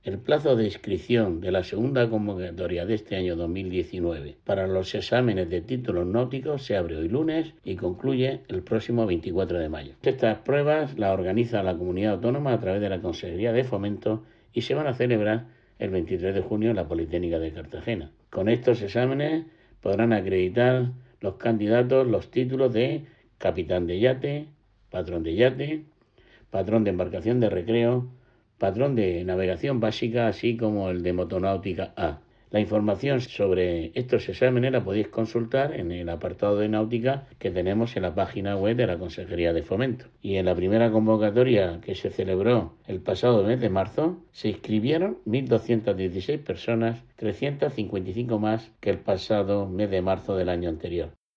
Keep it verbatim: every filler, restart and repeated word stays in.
El plazo de inscripción de la segunda convocatoria de este año dos mil diecinueve para los exámenes de títulos náuticos se abre hoy lunes y concluye el próximo veinticuatro de mayo. Estas pruebas las organiza la comunidad autónoma a través de la Consejería de Fomento y se van a celebrar el veintitrés de junio en la Politécnica de Cartagena. Con estos exámenes podrán acreditar los candidatos los títulos de capitán de yate, patrón de yate, patrón de embarcación de recreo, patrón de navegación básica, así como el de motonáutica A. La información sobre estos exámenes la podéis consultar en el apartado de náutica que tenemos en la página web de la Consejería de Fomento. Y en la primera convocatoria que se celebró el pasado mes de marzo, se inscribieron mil doscientas dieciséis personas, trescientas cincuenta y cinco más que el pasado mes de marzo del año anterior.